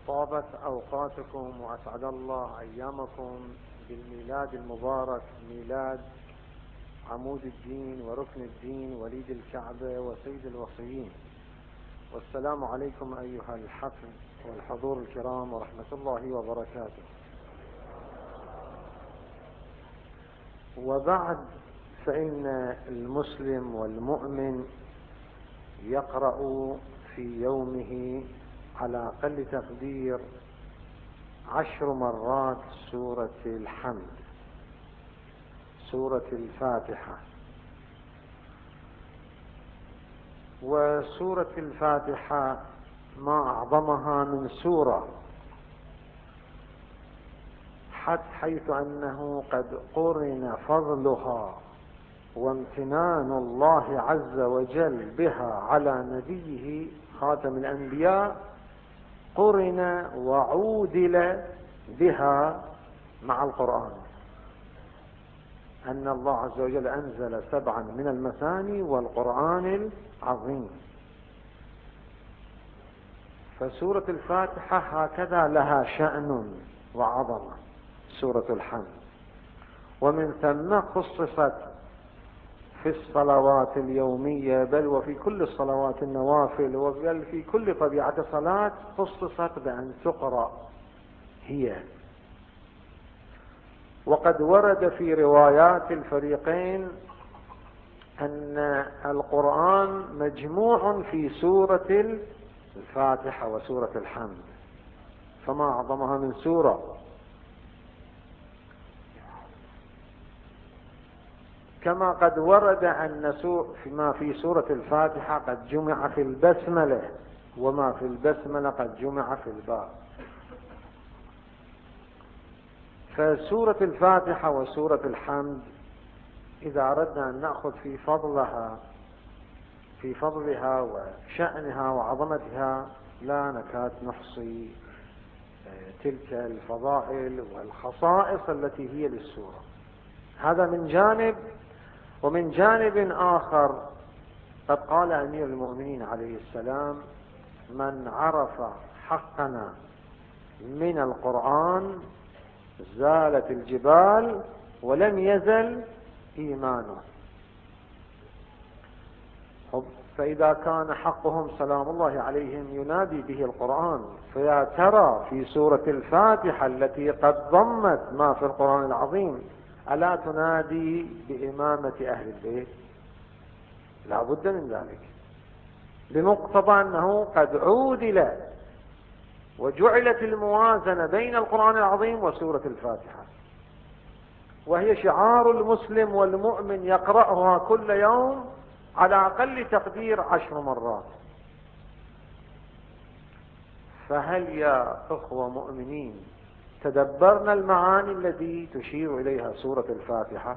طابت أوقاتكم وأسعد الله أيامكم بالميلاد المبارك، ميلاد عمود الدين وركن الدين وليد الكعبة وسيد الوصيين. والسلام عليكم أيها الحفل والحضور الكرام ورحمة الله وبركاته. وبعد، فإن المسلم والمؤمن يقرأ في يومه على أقل تقدير 10 مرات سورة الحمد، سورة الفاتحة. وسورة الفاتحة ما أعظمها من سورة، حيث أنه قد قرن فضلها وامتنان الله عز وجل بها على نبيه خاتم الأنبياء، قرن وعودل بها مع القرآن، أن الله عز وجل أنزل 7 من المثاني والقرآن العظيم. فسورة الفاتحة هكذا لها شأن وعظمة سورة الحمد، ومن ثم خصصت في الصلوات اليومية، بل وفي كل الصلوات النوافل، وبل في كل طبيعة صلاة خصصت بأن تقرأ هي. وقد ورد في روايات الفريقين أن القرآن مجموع في سورة الفاتحة وسورة الحمد، فما أعظمها من سورة. كما قد ورد أن ما في سورة الفاتحة قد جمع في البسملة، وما في البسملة قد جمع في الباء. فسورة الفاتحة وسورة الحمد إذا أردنا أن نأخذ في فضلها وشأنها وعظمتها لا نكاد نحصي تلك الفضائل والخصائص التي هي للسورة. هذا من جانب. ومن جانب آخر قد قال أمير المؤمنين عليه السلام: من عرف حقنا من القرآن زالت الجبال ولم يزل إيمانه. فإذا كان حقهم سلام الله عليهم ينادي به القرآن، فيا ترى في سورة الفاتحة التي قد ضمت ما في القرآن العظيم ألا تنادي بإمامة أهل البيت؟ لا بد من ذلك، بمقتضى أنه قد عودل وجعلت الموازنة بين القرآن العظيم وسورة الفاتحة، وهي شعار المسلم والمؤمن يقرأها كل يوم على أقل تقدير 10 مرات. فهل يا أخوة مؤمنين تدبرنا المعاني التي تشير إليها سورة الفاتحة؟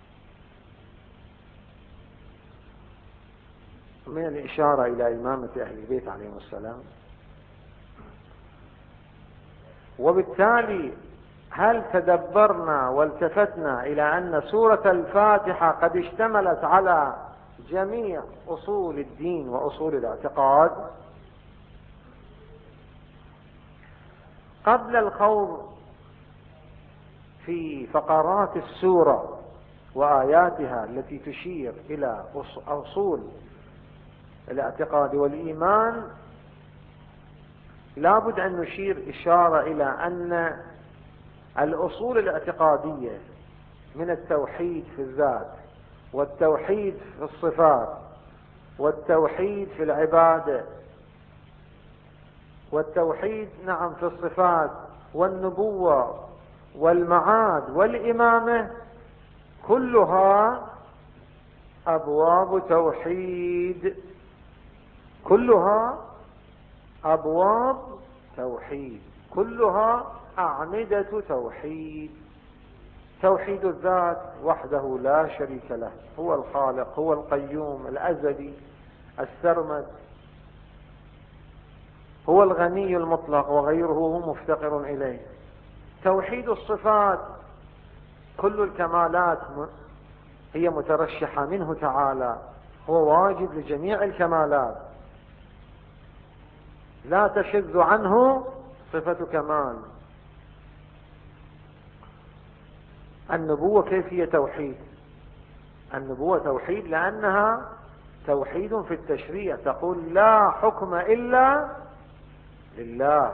من الإشارة إلى إمامة أهل البيت عليهم السلام. وبالتالي هل تدبرنا والتفتنا إلى أن سورة الفاتحة قد اشتملت على جميع أصول الدين وأصول الاعتقاد؟ قبل الخوض في فقرات السورة وآياتها التي تشير إلى أصول الاعتقاد والإيمان، لابد أن نشير إشارة إلى أن الأصول الاعتقادية من التوحيد في الذات، والتوحيد في الصفات، والتوحيد في العبادة، والتوحيد في الصفات والنبوة والمعاد والإمامة، كلها أبواب توحيد، كلها أبواب توحيد، كلها أعمدة توحيد. توحيد الذات وحده لا شريك له، هو الخالق، هو القيوم الأزلي السرمد، هو الغني المطلق وغيره مفتقر إليه. توحيد الصفات، كل الكمالات هي مترشحة منه تعالى، هو واجب لجميع الكمالات، لا تشذ عنه صفة كمال. النبوة كيف هي توحيد؟ النبوة توحيد لأنها توحيد في التشريع، تقول لا حكم إلا لله.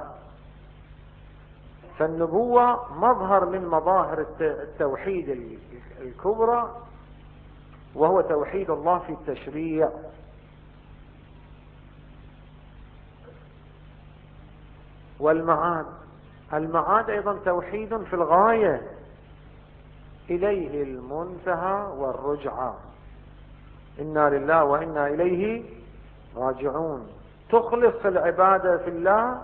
فالنبوة مظهر من مظاهر التوحيد الكبرى، وهو توحيد الله في التشريع. والمعاد، المعاد أيضا توحيد في الغاية، إليه المنتهى والرجعة، إنا لله وإنا إليه راجعون. تخلص العبادة في الله،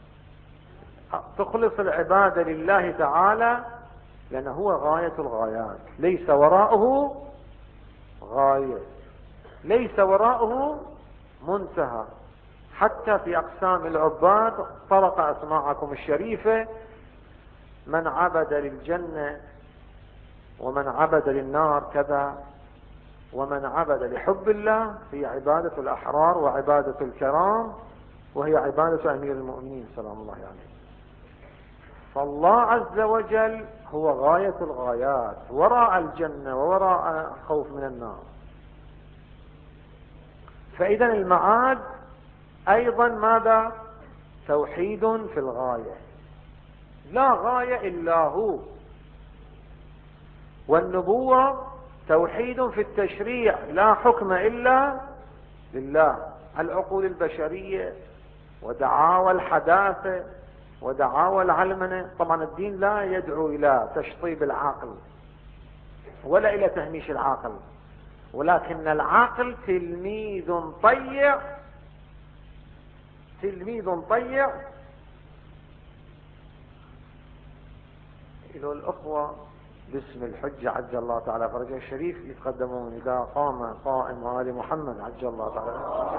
تخلص العبادة لله تعالى، لأنه هو غاية الغايات، ليس وراءه غاية، ليس وراءه منتهى. حتى في أقسام العباد طرق أسماعكم الشريفة: من عبد للجنة، ومن عبد للنار كذا، ومن عبد لحب الله، هي عبادة الأحرار وعبادة الكرام، وهي عبادة أمير المؤمنين سلام الله عليه. فالله عز وجل هو غاية الغايات، وراء الجنة ووراء الخوف من النار. فإذا المعاد أيضا ماذا؟ توحيد في الغاية، لا غاية إلا هو. والنبوة توحيد في التشريع، لا حكم إلا لله. العقول البشرية ودعاوى الحداثة ودعاوى العلمنة، طبعا الدين لا يدعو إلى تشطيب العقل ولا إلى تهميش العقل، ولكن العقل تلميذ طيع، تلميذ طيع. إلى الأخوة باسم الحجة عجل الله تعالى فرجه الشريف يتقدمون إذا قام قائم آل محمد عجل الله تعالى.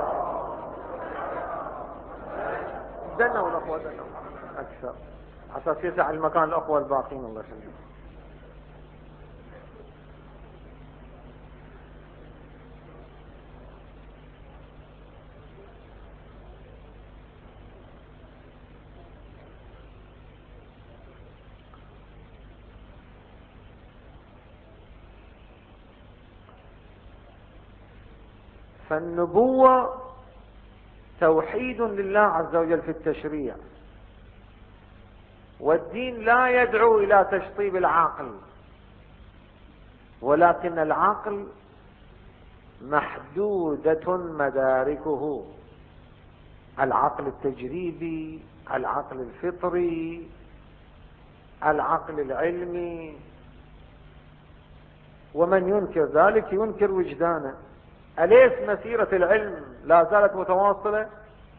دنوا الأخوة، دنوا أكثر حتى يسع المكان الأخوة الباقين. الله يخليهم. فالنبوة توحيد لله عز وجل في التشريع، والدين لا يدعو إلى تشطيب العقل، ولكن العقل محدودة مداركه، العقل التجريبي، العقل الفطري، العقل العلمي. ومن ينكر ذلك ينكر وجدانه. أليس مسيرة العلم لا زالت متواصلة؟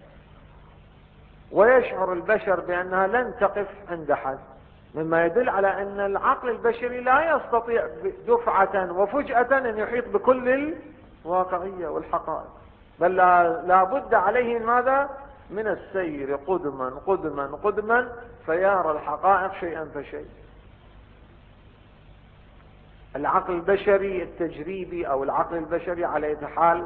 ويشعر البشر بأنها لن تقف عند حد، مما يدل على أن العقل البشري لا يستطيع دفعة وفجأة أن يحيط بكل الواقعية والحقائق، بل لا بد عليه ماذا؟ من السير قدما قدما قدما فيرى الحقائق شيئا فشيء. العقل البشري التجريبي أو العقل البشري على أي حال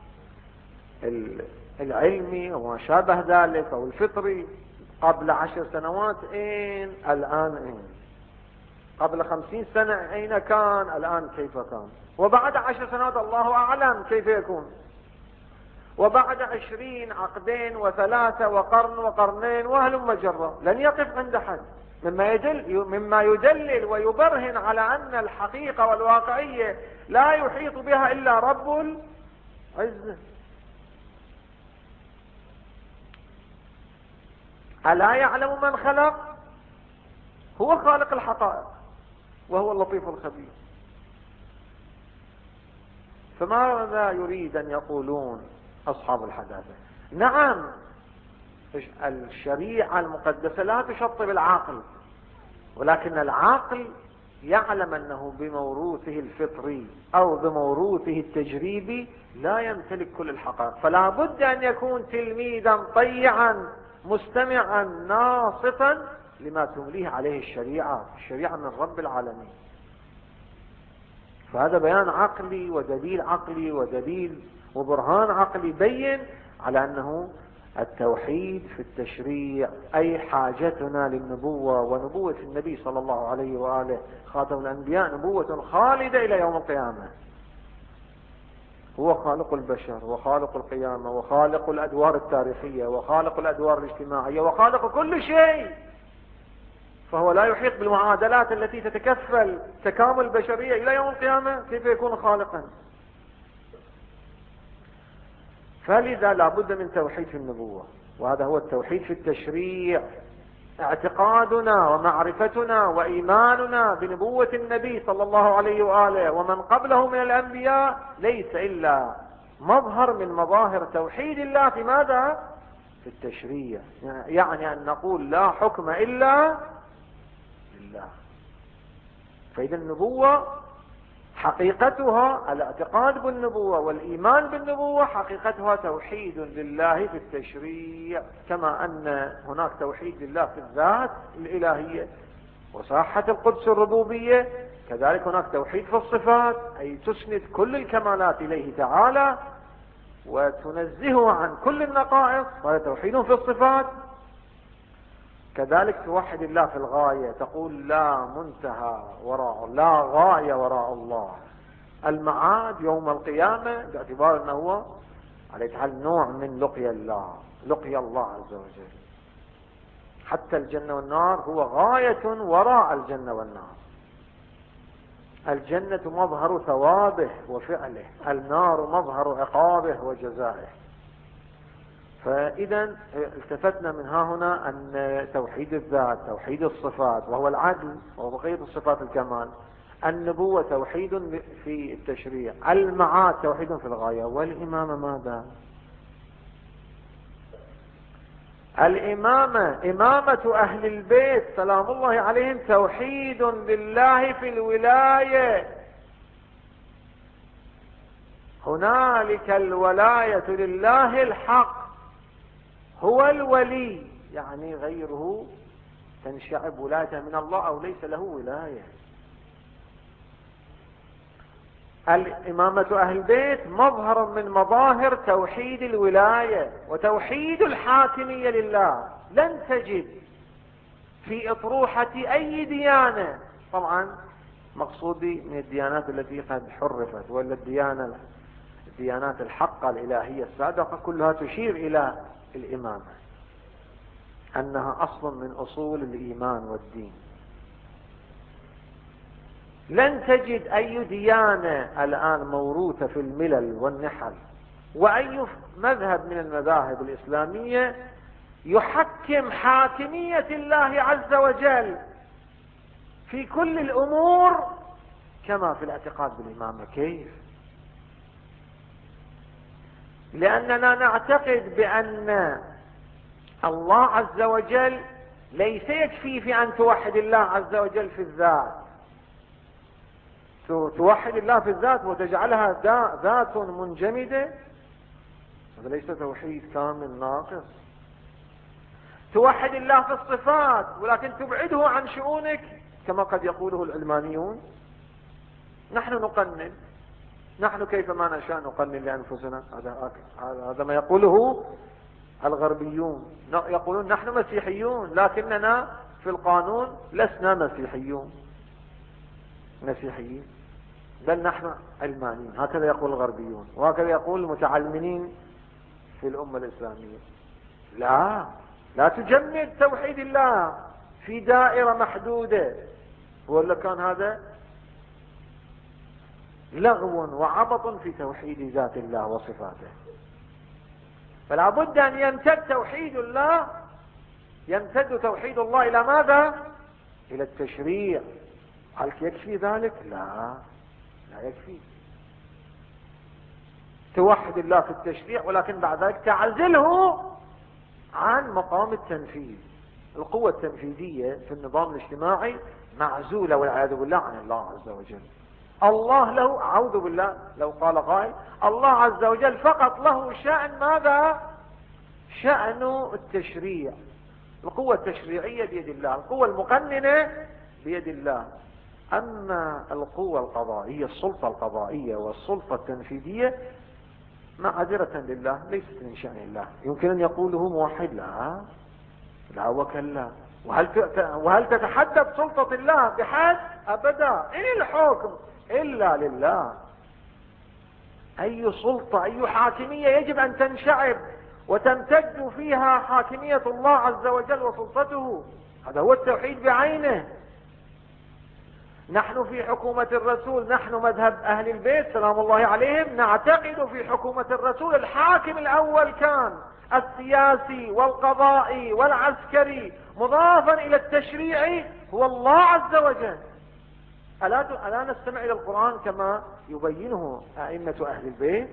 العلمي وما شابه ذلك أو الفطري قبل 10 سنوات أين؟ الآن أين؟ قبل 50 سنة أين كان؟ الآن كيف كان؟ وبعد 10 سنوات الله أعلم كيف يكون؟ وبعد 20 عقدين و3 وقرن وقرنين وهلم جرا، لن يقف عند حد، مما يدلل ويبرهن على أن الحقيقة والواقعية لا يحيط بها إلا رب العزة. ألا يعلم من خلق؟ هو خالق الحقائق وهو اللطيف الخبير. فماذا يريد أن يقولون أصحاب الحداثة؟ نعم، الشريعة المقدسة لا تشطب العقل، ولكن العقل يعلم أنه بموروثه الفطري أو بموروثه التجريبي لا يمتلك كل الحقائق، فلا بد أن يكون تلميذا طيعا مستمعا ناصتا لما تمليه عليه الشريعة من رب العالمين. فهذا بيان عقلي ودليل عقلي ودليل وبرهان عقلي بين على أنه التوحيد في التشريع، أي حاجتنا للنبوة، ونبوة النبي صلى الله عليه وآله خاتم الأنبياء نبوة خالدة إلى يوم القيامة. هو خالق البشر وخالق القيامة وخالق الأدوار التاريخية وخالق الأدوار الاجتماعية وخالق كل شيء، فهو لا يحيط بالمعادلات التي تتكفل تكامل البشرية إلى يوم القيامة. كيف يكون خالقا؟ فلذا لا بد من توحيد في النبوة، وهذا هو التوحيد في التشريع. اعتقادنا ومعرفتنا وإيماننا بنبوة النبي صلى الله عليه وآله ومن قبله من الأنبياء ليس إلا مظهر من مظاهر توحيد الله في ماذا؟ في التشريع. يعني أن نقول لا حكم إلا لله. فإذا النبوة حقيقتها الاعتقاد بالنبوة والإيمان بالنبوة، حقيقتها توحيد لله في التشريع، كما أن هناك توحيد لله في الذات الإلهية وصاحة القدس الربوبية، كذلك هناك توحيد في الصفات، أي تسند كل الكمالات إليه تعالى وتنزهه عن كل النقائص، هذا توحيد في الصفات. كذلك توحد الله في الغاية، تقول لا منتهى وراء، لا غاية وراء الله، المعاد يوم القيامة، باعتبار أنه هو على حال نوع من لقيا الله، لقيا الله عز وجل. حتى الجنة والنار هو غاية وراء الجنة والنار. الجنة مظهر ثوابه وفعله، النار مظهر عقابه وجزائه. فإذا التفتنا من ها هنا أن توحيد الذات، توحيد الصفات وهو العدل وبقية الصفات الكمال، النبوة توحيد في التشريع، المعاد توحيد في الغاية، والإمامة ماذا؟ الإمامة إمامة أهل البيت سلام الله عليهم توحيد لله في الولاية. هنالك الولاية لله الحق، هو الولي، يعني غيره تنشعب ولايته من الله أو ليس له ولاية. الإمامة أهل البيت مظهر من مظاهر توحيد الولاية وتوحيد الحاكمية لله. لن تجد في أطروحة أي ديانة، طبعا مقصودي من الديانات التي قد حرفت، ولا الديانات الحقة الإلهية السابقة كلها تشير إلى الإمامة أنها أصل من أصول الإيمان والدين. لن تجد أي ديانة الآن موروثة في الملل والنحل وأي مذهب من المذاهب الإسلامية يحكم حاكمية الله عز وجل في كل الأمور كما في الاعتقاد بالإمامة. كيف؟ لأننا نعتقد بأن الله عز وجل ليس يكفي في أن توحد الله عز وجل في الذات، توحد الله في الذات وتجعلها ذات منجمدة، هذا ليس توحيد كامل، ناقص. توحد الله في الصفات ولكن تبعده عن شؤونك كما قد يقوله العلمانيون. نحن نقنن، نحن كيفما نشاء نقنن لأنفسنا، هذا ما يقوله الغربيون. يقولون نحن مسيحيون لكننا في القانون لسنا مسيحيين، بل نحن علمانيين، هكذا يقول الغربيون وهكذا يقول المتعلمين في الأمة الإسلامية. لا تجمد توحيد الله في دائرة محدودة، ولا كان هذا لغو وعبط في توحيد ذات الله وصفاته. فلا بد أن يمتد توحيد الله، يمتد توحيد الله إلى ماذا؟ إلى التشريع. هل يكفي ذلك؟ لا يكفي. توحد الله في التشريع ولكن بعد ذلك تعزله عن مقام التنفيذ. القوة التنفيذية في النظام الاجتماعي معزولة والعياذ بالله عن الله عز وجل. الله له، أعوذ بالله، لو قال قائل الله عز وجل فقط له شأن ماذا؟ شأن التشريع. القوة التشريعية بيد الله، القوة المقننة بيد الله. أما القوة القضائية، السلطة القضائية والسلطة التنفيذية معذرة لله ليست من شأن الله. يمكن أن يقوله موحد، لا وكلا. وهل تتحدد سلطة الله بحد؟ أبدا. إن الحكم إلا لله. أي سلطة، أي حاكمية يجب أن تنشعب وتمتد فيها حاكمية الله عز وجل وسلطته. هذا هو التوحيد بعينه. نحن في حكومة الرسول، نحن مذهب أهل البيت سلام الله عليهم، نعتقد في حكومة الرسول الحاكم الأول كان السياسي والقضائي والعسكري مضافا إلى التشريعي هو الله عز وجل. ألا نستمع إلى القرآن كما يبينه أئمة أهل البيت؟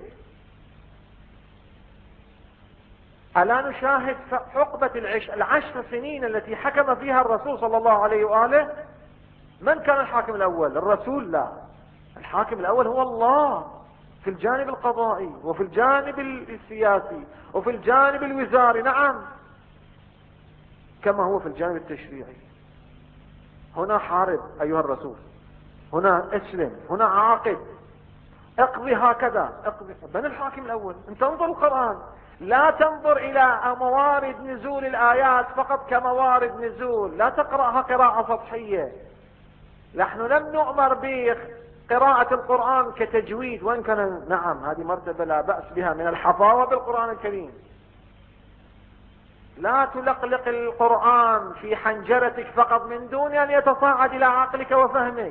ألا نشاهد حقبة العشر سنين التي حكم فيها الرسول صلى الله عليه وآله؟ من كان الحاكم الأول؟ الرسول؟ لا، الحاكم الأول هو الله، في الجانب القضائي وفي الجانب السياسي وفي الجانب الوزاري، نعم، كما هو في الجانب التشريعي. هنا حارب أيها الرسول، هنا اسلم، هنا عاقب، اقضي هكذا، اقضي. من الحاكم الأول؟ انت انظر القرآن، لا تنظر إلى موارد نزول الآيات فقط كموارد نزول، لا تقرأها قراءة سطحية. نحن لم نؤمر بقراءة القرآن كتجويد، وإن كان نعم هذه مرتبة لا بأس بها من الحفاوة بالقرآن الكريم. لا تلقلق القرآن في حنجرتك فقط من دون أن يتصاعد إلى عقلك وفهمك.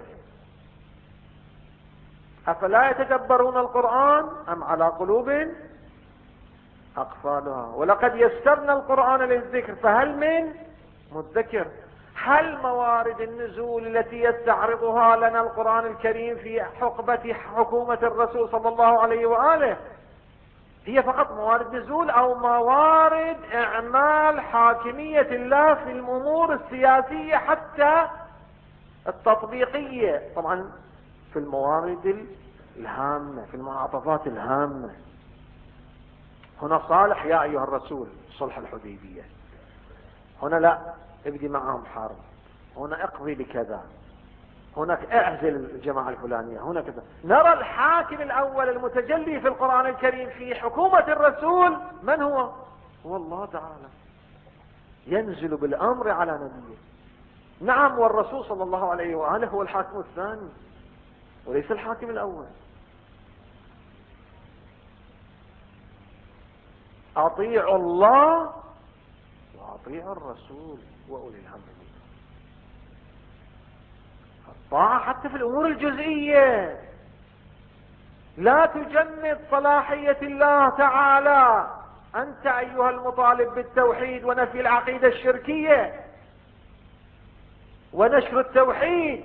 أفلا يتدبرون القرآن أم على قلوب أقفالها؟ ولقد يسرنا القرآن للذكر فهل من مدكر؟ هل موارد النزول التي يستعرضها لنا القرآن الكريم في حقبة حكومة الرسول صلى الله عليه وآله هي فقط موارد نزول أو موارد إعمال حاكمية الله في الأمور السياسية حتى التطبيقية؟ طبعا في الموارد الهامة، في المعاطفات الهامة. هنا صالح يا أيها الرسول، صلح الحديبية. هنا لا، ابدي معهم حرب. هنا اقضي بكذا. هناك اعزل الجماعة الفلانية. هنا كذا. نرى الحاكم الأول المتجلي في القرآن الكريم في حكومة الرسول من هو؟ هو الله تعالى، ينزل بالأمر على نبيه. نعم، والرسول صلى الله عليه وآله هو الحاكم الثاني وليس الحاكم الأول. أطيعوا الله وأطيعوا الرسول وأولي الأمر منكم. الطاعة حتى في الأمور الجزئية. لا تجمد صلاحية الله تعالى. أنت أيها المطالب بالتوحيد ونفي العقيدة الشركية ونشر التوحيد،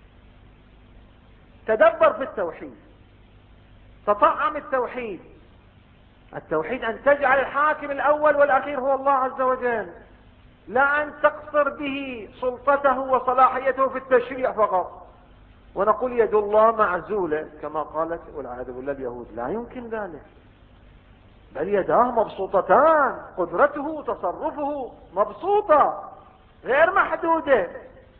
تدبر في التوحيد، تطعم التوحيد. التوحيد أن تجعل الحاكم الأول والأخير هو الله عز وجل، لا أن تقصر به سلطته وصلاحيته في التشريع فقط ونقول يد الله معزولة كما قالت والعياذ بالله اليهود. لا يمكن ذلك، بل يداه مبسوطتان، قدرته وتصرفه مبسوطة غير محدودة.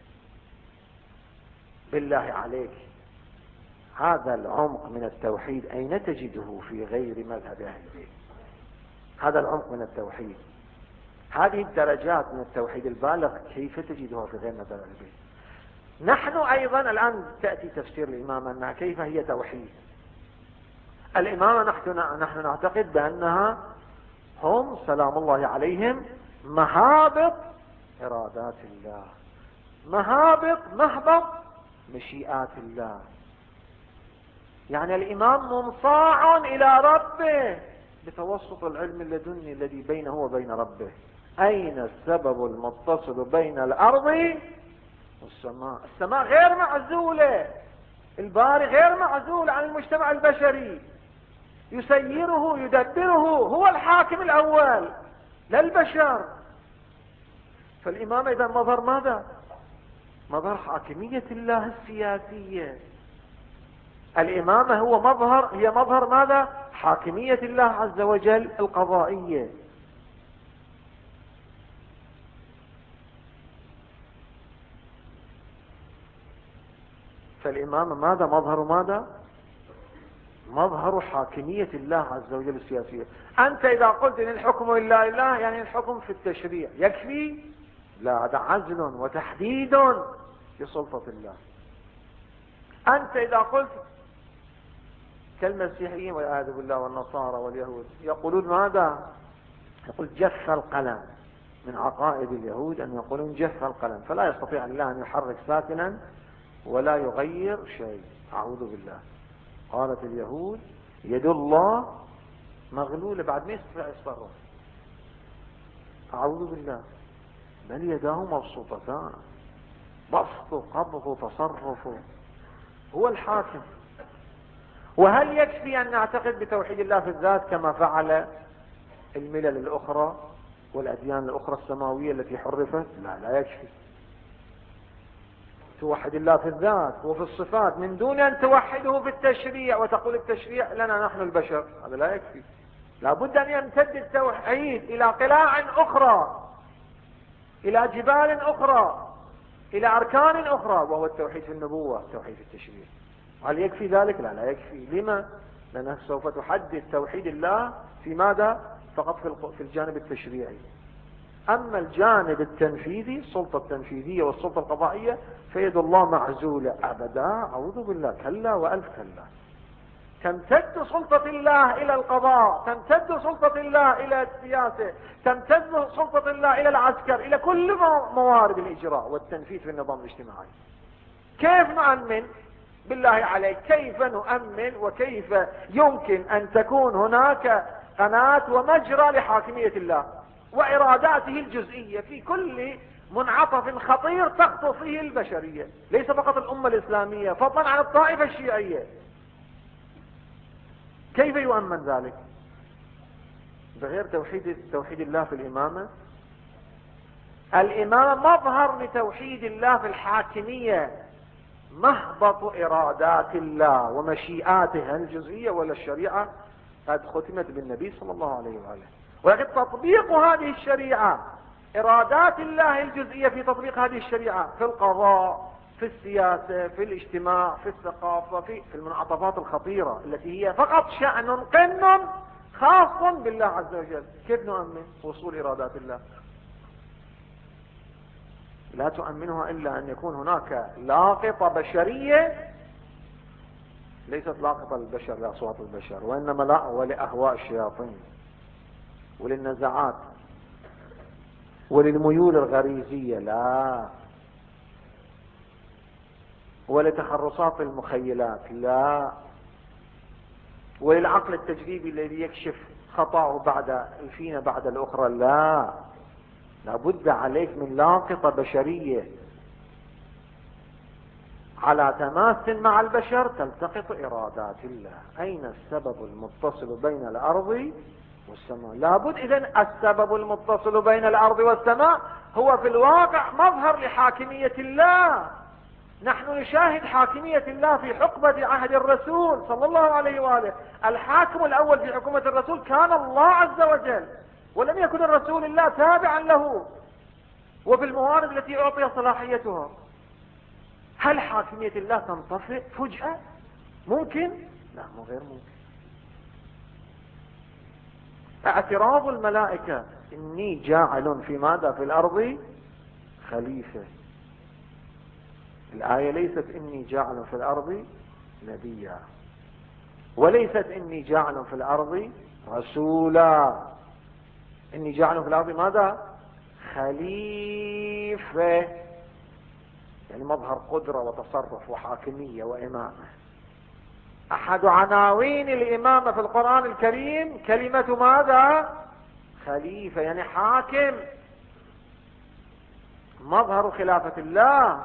بالله عليك، هذا العمق من التوحيد أين تجده في غير مذهب أهل البيت؟ هذا العمق من التوحيد، هذه الدرجات من التوحيد البالغ كيف تجدها في غير مذهب أهل البيت؟ نحن أيضا الآن تأتي تفسير الإمامة أنها كيف هي توحيد. الإمامة نحن نعتقد بأنها هم سلام الله عليهم مهابط إرادات الله، مهبط مشيئات الله. يعني الإمام منصاع إلى ربه بتوسط العلم اللدني الذي بينه وبين ربه. أين السبب المتصل بين الأرض والسماء؟ السماء غير معزولة، الباري غير معزول عن المجتمع البشري، يسيره يدبره، هو الحاكم الأول للبشر. فالإمام إذا مظهر ماذا؟ مظهر حاكمية الله السياسية. الإمامة هي مظهر ماذا؟ حاكمية الله عز وجل القضائية. فالإمامة ماذا؟ مظهر ماذا؟ مظهر حاكمية الله عز وجل السياسية. أنت إذا قلت إن الحكم إلا لله يعني الحكم في التشريع يكفي؟ لا، هذا عزل وتحديد لسلطة الله. أنت إذا قلت كالمسيحيين والعياذ بالله والنصارى واليهود يقولون ماذا؟ يقول جف القلم، من عقائد اليهود أن يقولون جف القلم، فلا يستطيع الله أن يحرك ساكنا ولا يغير شيء. أعوذ بالله. قالت اليهود يد الله مغلولة، بعد ما يستطيع يتصرف. أعوذ بالله. بل يداه مبسوطتان، بسط قبض تصرف، هو الحاكم. وهل يكفي أن نعتقد بتوحيد الله في الذات كما فعل الملل الأخرى والأديان الأخرى السماوية التي حرفت؟ لا يكفي. توحد الله في الذات وفي الصفات من دون أن توحده في التشريع وتقول التشريع لنا نحن البشر، هذا لا يكفي. لابد أن يمتد التوحيد إلى قلاع أخرى، إلى جبال أخرى، إلى أركان أخرى، وهو التوحيد في النبوة، التوحيد في التشريع. هل يكفي ذلك؟ لا يكفي. لما؟ لأنها سوف تحدد توحيد الله في ماذا؟ فقط في الجانب التشريعي. أما الجانب التنفيذي، السلطة التنفيذية والسلطة القضائية، فيد الله معزولة أبدا. أعوذ بالله، كلا وألف كلا. تمتد سلطة الله إلى القضاء، تمتد سلطة الله إلى السياسة، تمتد سلطة الله إلى العسكر، إلى كل موارد الإجراء والتنفيذ في النظام الاجتماعي. كيف نؤمن؟ بالله عليك كيف نؤمن وكيف يمكن أن تكون هناك قناة ومجرى لحاكمية الله وإراداته الجزئية في كل منعطف خطير تخطو فيه البشرية، ليس فقط الأمة الإسلامية، فضلا عن الطائفة الشيعية؟ كيف يؤمن ذلك بغير توحيد الله في الإمامة؟ الإمامة مظهر لتوحيد الله في الحاكمية، مهبط إرادات الله ومشيئاته الجزئية، ولا الشريعة قد ختمت بالنبي صلى الله عليه وآله. ولكن تطبيق هذه الشريعة، إرادات الله الجزئية في تطبيق هذه الشريعة في القضاء، في السياسة، في الاجتماع، في الثقافة، في المنعطفات الخطيرة التي هي فقط شأن قن خاص بالله عز وجل. كيف نؤمن وصول إرادات الله؟ لا تؤمنها إلا أن يكون هناك لاقطة بشرية، ليست لاقطة للبشر لأصوات البشر، وإنما لا ولأهواء الشياطين وللنزعات وللميول الغريزية، لا، ولتخرصات المخيلات، لا، وللعقل التجريبي الذي يكشف خطأه بعد الفينة بعد الأخرى، لا. لابد عليك من لاقطة بشرية على تماس مع البشر تلتقط إرادات الله. أين السبب المتصل بين الأرض والسماء؟ لابد إذن السبب المتصل بين الأرض والسماء هو في الواقع مظهر لحاكمية الله. نحن نشاهد حاكمية الله في حقبة عهد الرسول صلى الله عليه وآله. الحاكم الأول في حكومة الرسول كان الله عز وجل، ولم يكن الرسول الله تابعا له وفي الموارد التي أعطي صلاحيتها. هل حاكمية الله تنطفئ فجأة؟ ممكن؟ لا، غير ممكن. اعتراض الملائكة إني جاعل في ماذا في الأرض خليفة، الآية ليست إني جاعل في الأرض نبيا، وليست إني جاعل في الأرض رسولا. إني جاعل في الأرض ماذا؟ خليفة، يعني مظهر قدرة وتصرف وحاكمية وإمامة. أحد عناوين الإمامة في القرآن الكريم كلمة ماذا؟ خليفة، يعني حاكم، مظهر خلافة الله.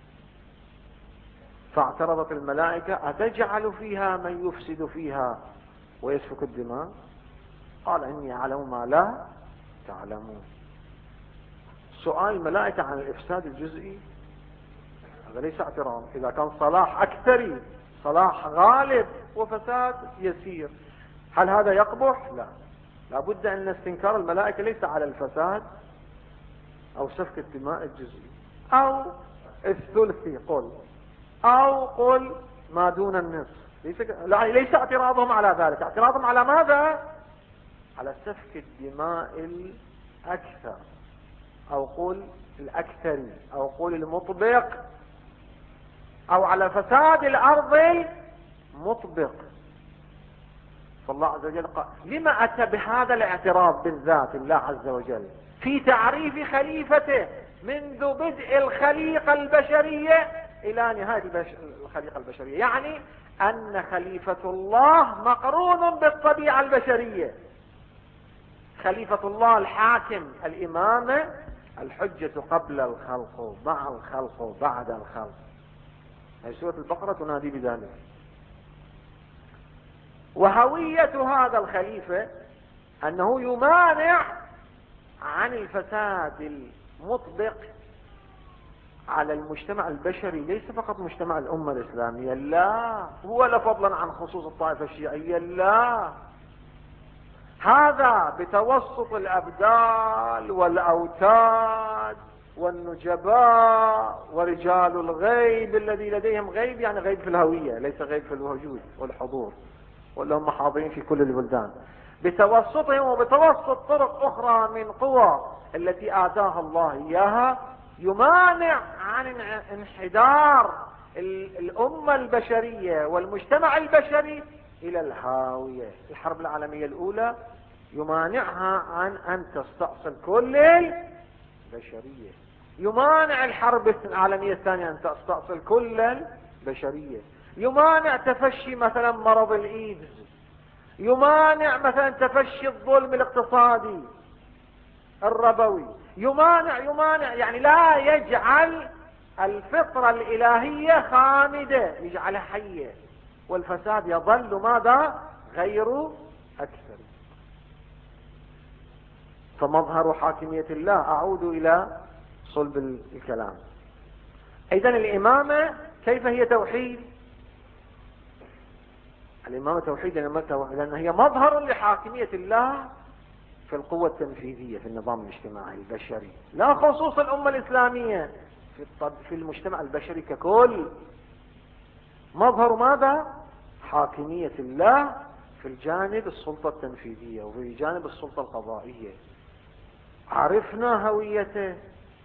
فاعترضت الملائكة أتجعل فيها من يفسد فيها ويسفك الدماء؟ قال إني أعلم ما لا تعلمون. سؤال الملائكة عن الإفساد الجزئي هذا ليس اعتراض. إذا كان صلاح أكثري، صلاح غالب وفساد يسير، هل هذا يقبح؟ لا. لابد أن استنكار الملائكة ليس على الفساد أو سفك الدماء الجزئي أو الثلثي قل، أو قل ما دون النصف، ليس اعتراضهم على ذلك، اعتراضهم على ماذا؟ على سفك الدماء الأكثر، أو قول الأكثر، أو قول المطبق، أو على فساد الأرض المطبق. فالله عز وجل قال لما أتى بهذا الاعتراض بالذات الله عز وجل في تعريف خليفته منذ بدء الخليقة البشرية إلى نهاية الخليقة البشرية؟ يعني أن خليفة الله مقرون بالطبيعة البشرية. خليفة الله الحاكم الإمام الحجة قبل الخلق مع الخلق بعد الخلق. هذه سورة البقرة تنادي بذلك. وهوية هذا الخليفة أنه يمانع عن الفساد المطبق على المجتمع البشري، ليس فقط مجتمع الأمة الإسلامية، لا، ولا فضلا عن خصوص الطائفة الشيعية، لا، هذا بتوسط الأبدال والأوتاد والنجباء ورجال الغيب الذي لديهم غيب، يعني غيب في الهوية، ليس غيب في الوجود والحضور، ولا هم حاضرين في كل البلدان، بتوسطهم وبتوسط طرق أخرى من قوى التي آتاها الله إياها، يمانع عن انحدار الأمة البشرية والمجتمع البشري إلى الهاوية. الحرب العالمية الأولى يمانعها عن أن تستأصل كل البشرية، يمانع الحرب العالمية الثانية أن تستأصل كل البشرية، يمانع تفشي مثلا مرض الإيدز، يمانع مثلا تفشي الظلم الاقتصادي الربوي، يمانع يعني لا يجعل الفطرة الإلهية خامدة، يجعلها حية، والفساد يظل ماذا؟ غير أكثر. فمظهر حاكمية الله، أعود إلى صلب الكلام، إذن الإمامة كيف هي توحيد؟ الإمامة توحيد لأن هي مظهر لحاكمية الله في القوة التنفيذية في النظام الاجتماعي البشري، لا خصوص الأمة الإسلامية، في المجتمع البشري ككل. مظهر ماذا؟ حاكمية الله في الجانب السلطة التنفيذية وفي جانب السلطة القضائية. عرفنا هويته،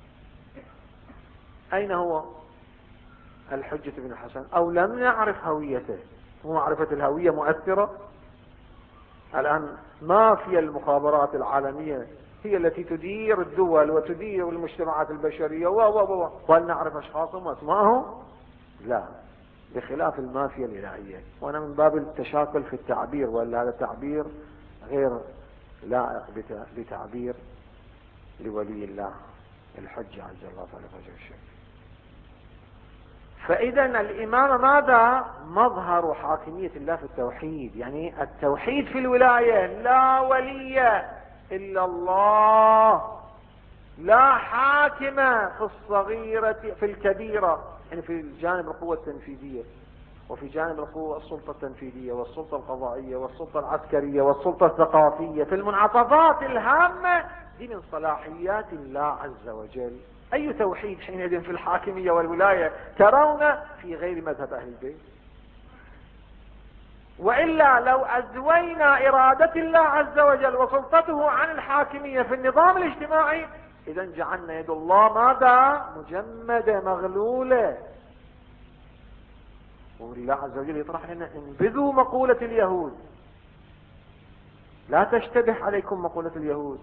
أين هو الحجة بن الحسن؟ أو لم نعرف هويته؟ ومعرفة الهوية مؤثرة. الآن مافيا المخابرات العالمية هي التي تدير الدول وتدير المجتمعات البشرية وهل نعرف أشخاصهم وأسماءهم؟ لا، بخلاف المافيا الإلهية. وأنا من باب التشاكل في التعبير، ولا هذا تعبير غير لائق بتعبير لولي الله الحجة عز الله تعالى فجر الشيخ. فإذا الإمامة ماذا؟ مظهر حاكمية الله في التوحيد، يعني التوحيد في الولاية، لا ولي إلا الله، لا حاكم في الصغيرة في الكبيرة، يعني في جانب القوة التنفيذية وفي جانب السلطة التنفيذية والسلطة القضائية والسلطة العسكرية والسلطة الثقافية في المنعطفات الهامة دي من صلاحيات الله عز وجل. أي توحيد حينئذ في الحاكمية والولاية ترون في غير مذهب أهل البيت؟ وإلا لو أزوينا إرادة الله عز وجل وسلطته عن الحاكمية في النظام الاجتماعي، إذا جعلنا يد الله ماذا؟ مجمدة مغلولة. والله عز وجل يطرح لنا انبذوا مقولة اليهود، لا تشتبه عليكم مقولة اليهود،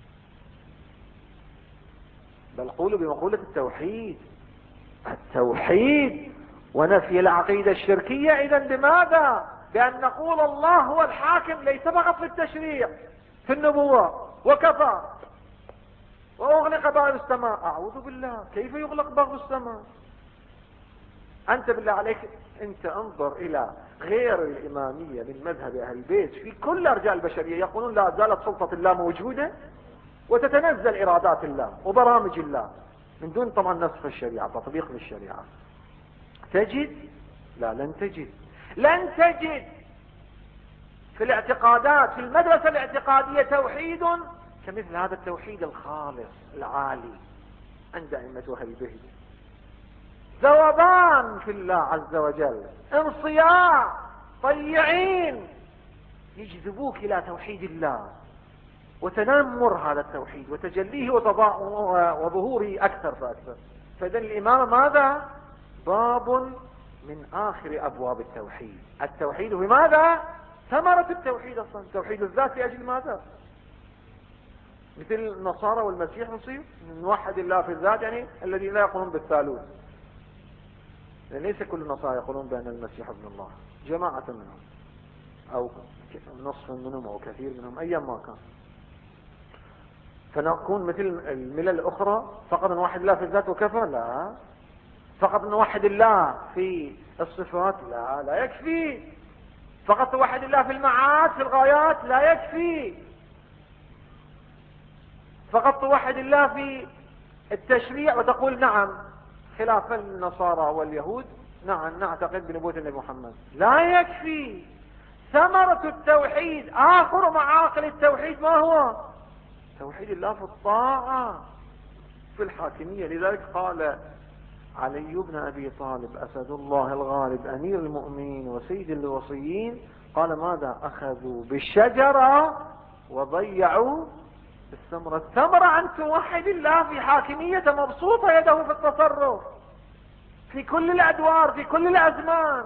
بل قولوا بمقولة التوحيد. التوحيد ونفي العقيدة الشركية. إذن بماذا؟ بأن نقول الله هو الحاكم، ليس فقط في التشريع، في النبوة وكفى، وأغلق باب السماء. أعوذ بالله، كيف يغلق باب السماء؟ أنت بالله عليك أنت انظر إلى غير الإمامية من مذهب أهل البيت في كل أرجاء البشرية، يقولون لا زالت سلطة الله موجودة وتتنزل إرادات الله وبرامج الله من دون طبعا نسخ الشريعة، تطبيق للشريعة. تجد؟ لا، لن تجد في الاعتقادات في المدرسة الاعتقادية توحيد كمثل هذا التوحيد الخالص العالي عند أئمة أهل البيت. ذوبان في الله عز وجل، انصياع طيعين يجذبوك إلى توحيد الله وتنمر هذا التوحيد وتجليه وظهوره أكثر فأكثر. فإذن الإمامة ماذا؟ باب من آخر أبواب التوحيد. التوحيد بماذا؟ ثمرة التوحيد أصلا، توحيد الذات لأجل ماذا؟ مثل النصارى والمسيح نصير نوحد الله في الذات، يعني الذين لا يقولون بالثالوث، يعني ليس كل النصارى يقولون بأن المسيح ابن الله، جماعة منهم أو نصف منهم أو كثير منهم أيا ما كان. فنكون مثل الملل الأخرى فقط نوحد الله في الذات وكفى؟ لا. فقط نوحد الله في الصفات؟ لا، لا يكفي. فقط توحد الله في المعاد في الغايات؟ لا يكفي. فقط توحد الله في التشريع وتقول نعم خلاف النصارى واليهود نعم نعتقد بنبوة النبي محمد؟ لا يكفي. ثمرة التوحيد، آخر معاقل التوحيد ما هو؟ توحيد الله في الطاعة في الحاكمية. لذلك قال علي بن أبي طالب أسد الله الغالب أمير المؤمنين وسيد الوصيين، قال ماذا؟ أخذوا بالشجرة وضيعوا الثمرة. الثمرة أن توحد الله في حاكمية مبسوطة يده في التصرف في كل الأدوار في كل الأزمان.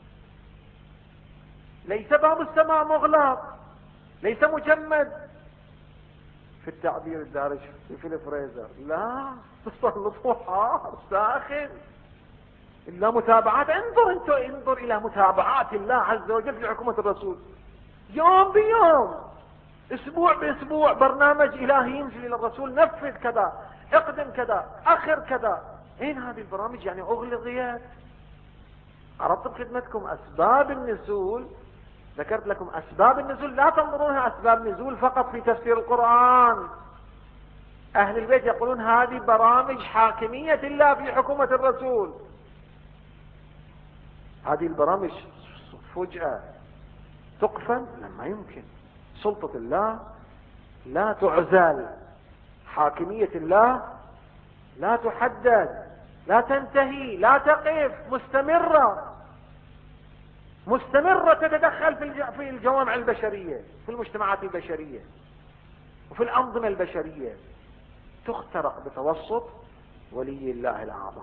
ليس باب السماء مغلق، ليس مجمد في التعبير الدارج في فيليب فريزر، لا، تسلطوا حار ساخن. إلا متابعات. انظر إلى متابعات الله عز وجل في حكومة الرسول، يوم بيوم، اسبوع باسبوع، برنامج الهي ينزل الى الرسول، نفذ كذا، اقدم كذا، اخر كذا. اين هذه البرامج؟ يعني اغلقيت. عرضت بخدمتكم اسباب النزول، ذكرت لكم اسباب النزول، لا تنظرونها اسباب نزول فقط في تفسير القرآن. اهل البيت يقولون هذه برامج حاكمية الله في حكومة الرسول. هذه البرامج فجأة تقفل؟ ما يمكن. سلطة الله لا تعزل، حاكمية الله لا تحدد، لا تنتهي، لا تقف، مستمرة تتدخل في الجوامع البشرية، في المجتمعات البشرية وفي الأنظمة البشرية، تخترق بتوسط ولي الله الأعظم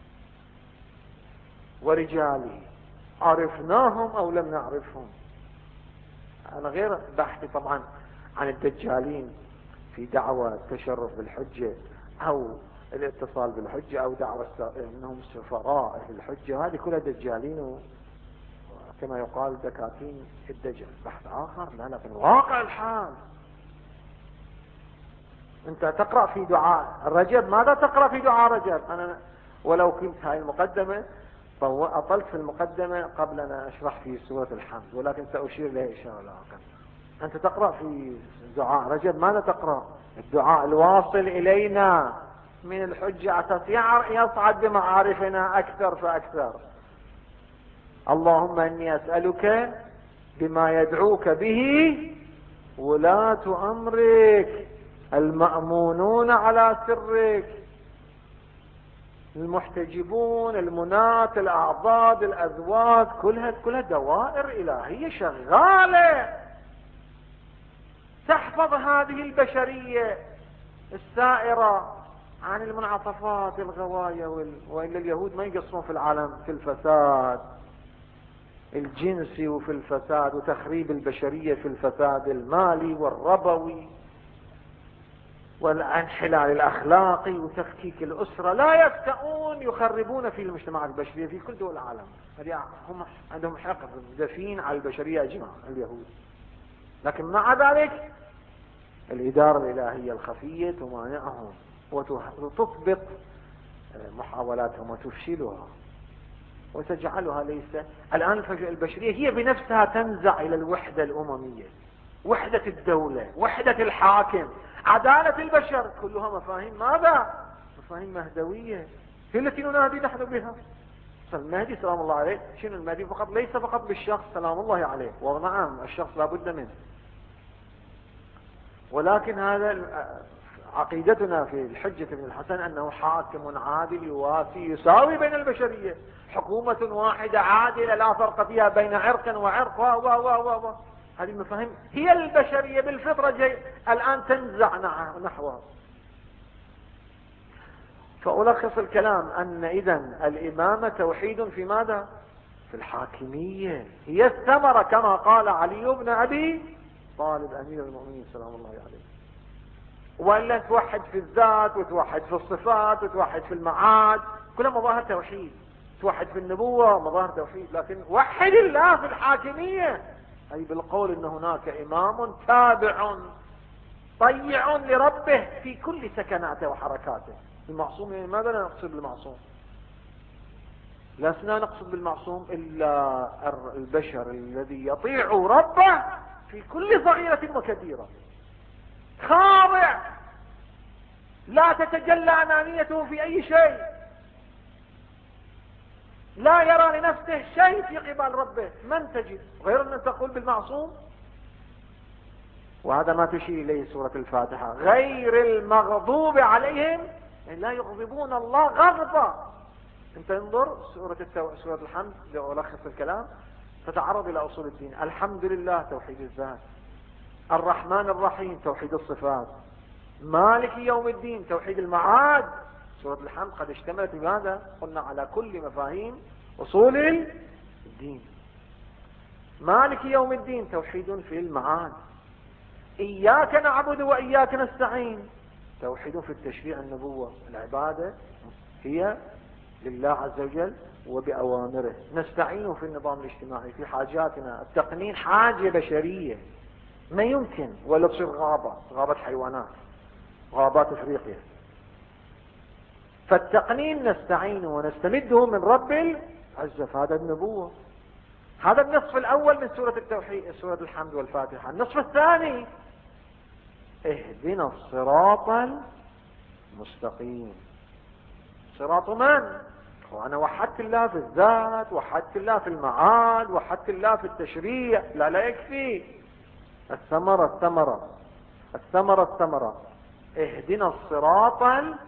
ورجاله، عرفناهم أو لم نعرفهم. أنا غير بحثي طبعا عن الدجالين في دعوة التشرف بالحجة أو الاتصال بالحجة أو دعوة أنهم سفراء في الحجة، هذه كلها دجالين كما يقال دكاكين الدجل. بحث آخر، لا، لكن واقع الحال. أنت تقرأ في دعاء رجب، ماذا تقرأ في دعاء رجب؟ أنا ولو كنت هاي المقدمة أطلت في المقدمة قبل أن أشرح في سورة الحمد، ولكن سأشير لها إشارة لاحقا. أنت تقرأ في دعاء رجب، ماذا تقرأ؟ الدعاء الواصل إلينا من الحجة أساس يصعد بمعارفنا أكثر فأكثر. اللهم إني أسألك بما يدعوك به ولاة أمرك المأمونون على سرك، المحتجبون، المناة، الأعضاد، الأزواج، كلها دوائر إلهية شغالة تحفظ هذه البشرية السائرة عن المنعطفات الغواية وإلا اليهود ما يقصرون في العالم في الفساد الجنسي وفي الفساد وتخريب البشرية، في الفساد المالي والربوي والانحلال الأخلاقي وتفكيك الأسرة. لا يفتؤون، يخربون في المجتمعات البشرية في كل دول العالم. هم عندهم حقد دفين على البشرية أجمع اليهود، لكن مع ذلك الإدارة الإلهية الخفية تمانعهم وتطبق محاولاتهم وتفشلها وتجعلها ليس. الآن البشرية هي بنفسها تنزع إلى الوحدة الأممية، وحدة الدولة، وحدة الحاكم، عدالة البشر، كلها مفاهيم ماذا؟ مفاهيم مهدوية، هي التي ننادي نحن بها. المهدي سلام الله عليه، شنو المهدي؟ فقط ليس فقط بالشخص سلام الله عليه، ونعم الشخص لابد منه، ولكن هذا عقيدتنا في الحجة بن الحسن أنه حاكم عادل يواسي يساوي بين البشرية، حكومة واحدة عادلة لا فرق فيها بين عرق وعرق و هذه المفاهيم هي البشرية بالفطرة الآن تنزع نحوها. فألخص الكلام أن إذن الإمامة توحيد في ماذا؟ في الحاكمية، هي الثمرة كما قال علي بن أبي طالب أمير المؤمنين سلام الله عليه. وإلا توحد في الذات وتوحد في الصفات وتوحد في المعاد، كلها مظاهر توحيد. توحد في النبوة مظاهر توحيد، لكن وحد الله في الحاكمية، أي بالقول إن هناك إمام تابع طيع لربه في كل سكناته وحركاته. المعصوم يعني ماذا نقصد بالمعصوم؟ لسنا نقصد بالمعصوم إلا البشر الذي يطيع ربه في كل صغيرة وكبيرة، خاضع لا تتجلى أنانيته في أي شيء، لا يرى لنفسه شيء في قبال ربه. من تجد غير أن تقول بالمعصوم؟ وهذا ما تشير إليه سورة الفاتحة، غير المغضوب عليهم، يعني لا يغضبون الله غضبا. انت انظر سورة الحمد لألخص الكلام، تتعرض إلى أصول الدين. الحمد لله توحيد الذات، الرحمن الرحيم توحيد الصفات، مالك يوم الدين توحيد المعاد. سورة الحمد قد اشتملت بماذا؟ قلنا على كل مفاهيم أصول الدين. مالك يوم الدين توحيد في المعاد. إياك نعبد وإياك نستعين توحيد في التشريع النبوة، العبادة هي لله عز وجل وبأوامره، نستعين في النظام الاجتماعي في حاجاتنا. التقنين حاجة بشرية ما يمكن، ولا تصير غابة حيوانات، غابات افريقيا. فالتقنين نستعين ونستمده من رب العزة، هذا النبوة. هذا النصف الأول من سورة التوحيد، سورة الحمد والفاتحة. النصف الثاني اهدنا الصراط المستقيم. صراط من؟ وأنا وحدت الله في الذات، وحدت الله في المعاد، وحدت الله في التشريع، لا يكفي. الثمرة اهدنا الصراط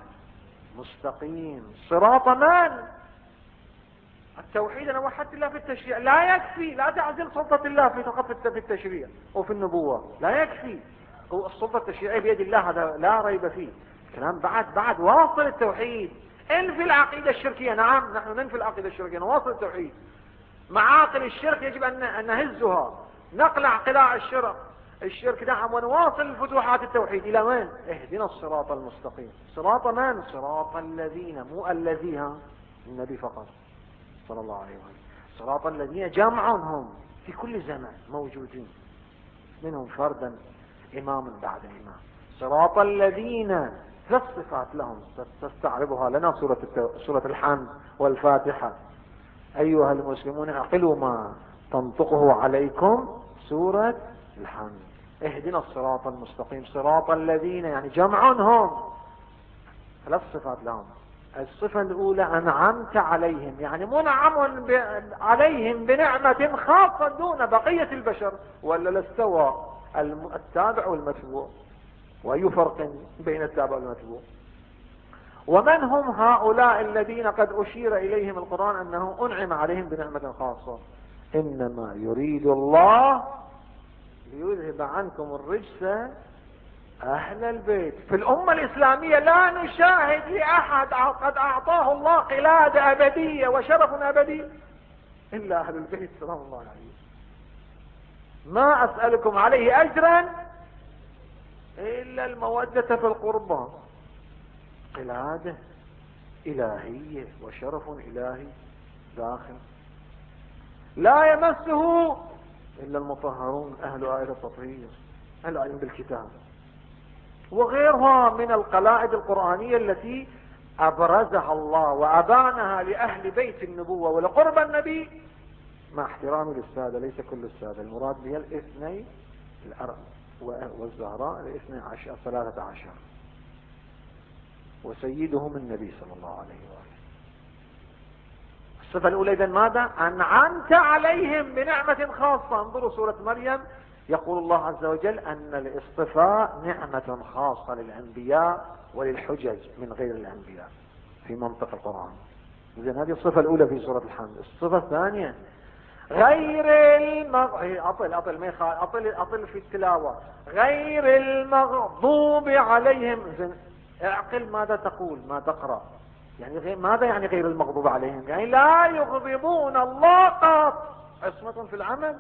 المستقيم. صراط من؟ التوحيد. أنا وحدت الله في التشريع، لا يكفي. لا تعزل سلطة الله في التشريع وفي النبوة، لا يكفي. هو السلطة التشريعية بيد الله، هذا لا ريب فيه. الكلام بعد واصل التوحيد. انفي العقيدة الشركية، نعم نحن ننفي العقيدة الشركية، نواصل التوحيد. معاقل الشرك يجب أن نهزها، نقلع قلاع الشرك نعم، ونواصل الفتوحات التوحيد. إلى وين؟ اهدنا الصراط المستقيم. صراط من؟ صراط الذين، مو الذين النبي فقط صلى الله عليه وسلم. صراط الذين جمعهم في كل زمان موجودين، منهم فردا إمام بعد إمام. صراط الذين، ثلاث صفات لهم تستعرضها لنا سورة الحمد والفاتحة. أيها المسلمون اعقلوا ما تنطقه عليكم سورة الحمد. اهدنا الصراط المستقيم. صراط الذين يعني جمعهم، ثلاث صفات لهم. الصفة الأولى أنعمت عليهم، يعني منعم عليهم بنعمة خاصة دون بقية البشر، ولا لاستوى التابع والمتبوع. وأي فرق بين التابع والمتبوع؟ ومن هم هؤلاء الذين قد أشير إليهم القرآن أنه أنعم عليهم بنعمة خاصة؟ إنما يريد الله ليذهب عنكم الرجس أهل البيت. في الأمة الإسلامية لا نشاهد لأحد قد أعطاه الله قلادة أبدية وشرف أبدي إلا أهل البيت سلام الله عليه. ما أسألكم عليه أجرا إلا المودة في القربى. قلادة إلهية وشرف إلهي داخل، لا يمسه إلا المطهرون، أهل آية التطهير، أهل آية بالكتاب، وغيرها من القلائد القرآنية التي أبرزها الله وأبانها لأهل بيت النبوة ولقرب النبي. مع احترامي للسادة، ليس كل السادة، المراد بها الاثني والزهراء الاثني عشر 13، وسيدهم النبي صلى الله عليه وآله. الصفة الأولى إذن ماذا؟ أنعمت عليهم بنعمة خاصة. انظروا سورة مريم يقول الله عز وجل أن الاصطفاء نعمة خاصة للأنبياء وللحجج من غير الأنبياء في منطق القرآن. إذن هذه الصفة الأولى في سورة الحمد. الصفة الثانية غير أطل في التلاوة. غير المغضوب عليهم. اعقل ماذا تقول، ما تقرأ. يعني ماذا يعني غير المغضوب عليهم؟ يعني لا يغضبون الله قط. عصمة في العمل.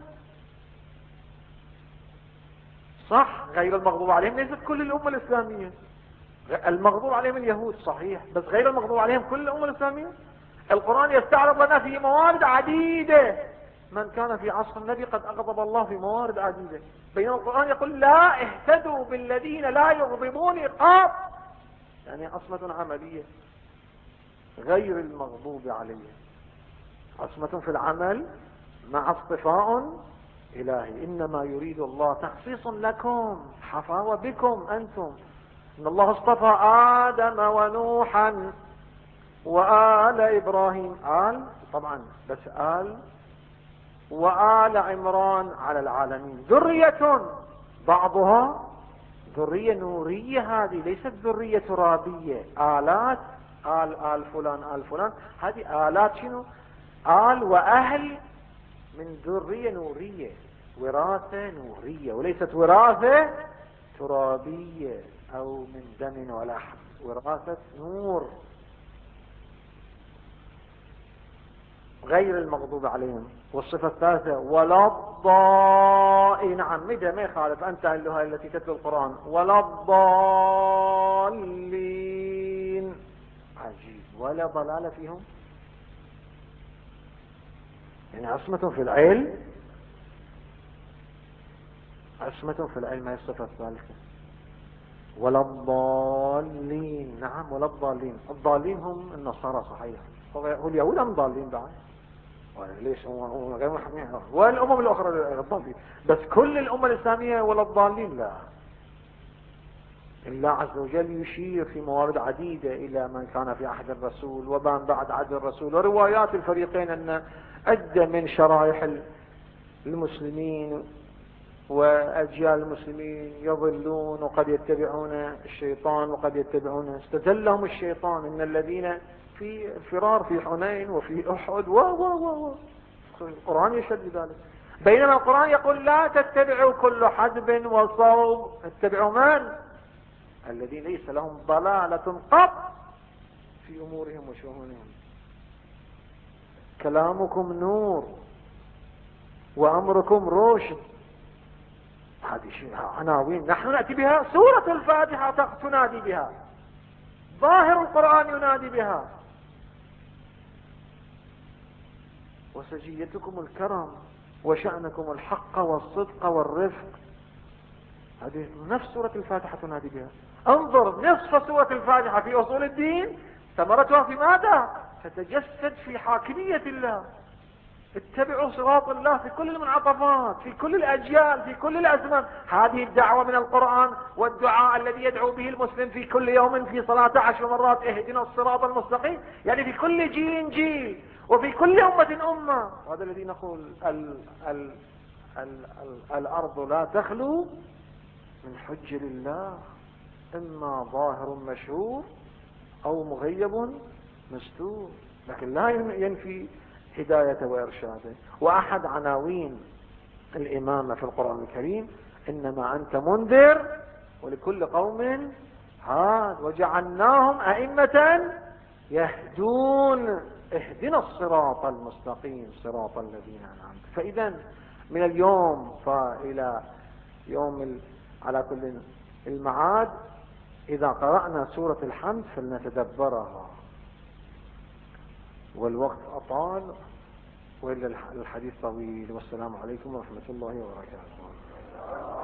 صح، غير المغضوب عليهم ليست كل الأمة الإسلامية. المغضوب عليهم اليهود صحيح، بس غير المغضوب عليهم كل الأمة الإسلامية. القرآن يستعرض لنا في موارد عديدة من كان في عصر النبي قد أغضب الله في موارد عديدة، بينما القرآن يقول لا اهتدوا بالذين لا يغضبون قط، يعني عصمة عملية. غير المغضوب عليهم عصمة في العمل مع اصطفاء إلهي. إنما يريد الله تخصيص لكم، حفاوة بكم أنتم. إن الله اصطفى آدم ونوحا وآل إبراهيم، آل طبعا بس آل، وآل عمران على العالمين. ذرية بعضها ذرية نورية، هذه ليست ذرية ترابية. آلات، آل فلان آل فلان، هذه آلات شنو؟ آل وأهل من ذرية نورية، وراثة نورية، وليست وراثة ترابية أو من دم ولحم، وراثة نور. غير المغضوب عليهم. والصفة الثالثة ولا الضالين. نعم مدى ما يخالف، أنت أيها التي تتلو القرآن ولا الضالين. عجيب، ولا ضلال فيهم، يعني عصمة في العلم. عصمة في العلم هي الصفة الثالثة. ولا الضالين. نعم ولا الضالين. الضالين هم النصارى صحيح، هو اليهود هم ضالين بعد، ليش هو غير محمين، والأمم الأخرى الضالين، بس كل الأمة الإسلامية ولا الضالين لا. الله عز وجل يشير في موارد عديدة إلى من كان في عهد الرسول ومن بعد عهد الرسول، وروايات الفريقين أن عدة من شرائح المسلمين وأجيال المسلمين يضلون وقد يتبعون الشيطان وقد يتبعون. استزلهم الشيطان، إن الذين في فرار في حنين وفي أحد القرآن يشهد ذلك. بينما القرآن يقول لا تتبعوا كل حزب وصوب، اتبعوا من؟ الذين ليس لهم ضلالة قط في أمورهم وشؤونهم. كلامكم نور وأمركم رشد. هذه عناوين نحن نأتي بها. سورة الفاتحة تنادي بها، ظاهر القرآن ينادي بها. وسجيتكم الكرم وشأنكم الحق والصدق والرفق. هذه نفس سورة الفاتحة تنادي بها. انظر نصف سورة الفاتحة في أصول الدين ثمرتها في ماذا؟ تتجسد في حاكمية الله. اتبعوا صراط الله في كل المنعطفات، في كل الأجيال، في كل الأزمان. هذه الدعوة من القرآن، والدعاء الذي يدعو به المسلم في كل يوم في صلاة 10 مرات اهدنا الصراط المستقيم، يعني في كل جيل جيل وفي كل أمة أمة. هذا الذي نقول الأرض لا تخلو من حج لله، إما ظاهر مشهور أو مغيب مستور، لكن لا ينفي هداية وإرشاده. وأحد عناوين الإمامة في القرآن الكريم إنما أنت منذر ولكل قوم هاد وجعلناهم أئمة يهدون. اهدنا الصراط المستقيم صراط الذين أنعمت. فإذا من اليوم فإلى يوم على كل المعاد إذا قرأنا سورة الحمد فلنتدبرها. والوقت أطال وإلا الحديث طويل. والسلام عليكم ورحمة الله وبركاته.